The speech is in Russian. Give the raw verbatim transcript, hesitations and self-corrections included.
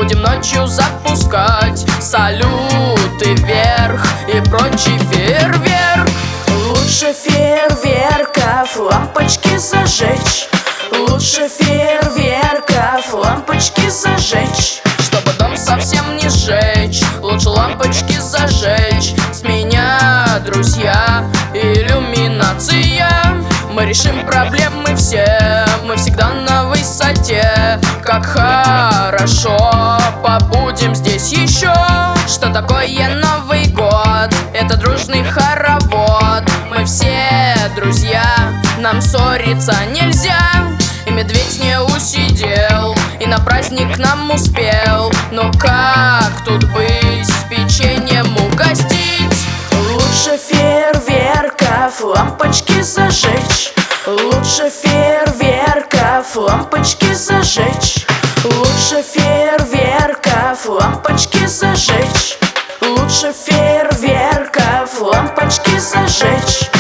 будем ночью запускать салюты вверх и прочий фейерверк. Лучше фейерверков лампочки зажечь. Лучше фейерверков лампочки зажечь. Чтобы дом совсем не сжечь, лучше лампочки зажечь. С меня, друзья, иллюминация. Мы решим проблемы все, мы всегда на высоте. Как хорошо, побудем здесь еще. Что такое Новый год? Это дружный хоровод. Мы все друзья, нам ссориться нельзя. И медведь не усидел, и на праздник нам успел. Но как тут быть, печеньем угостить? Лучше фейерверков лампочки зажечь. Лучше фейерверков лампочки зажечь. Лучше фейерверков лампочки зажечь. Лучше фейерверков лампочки зажечь.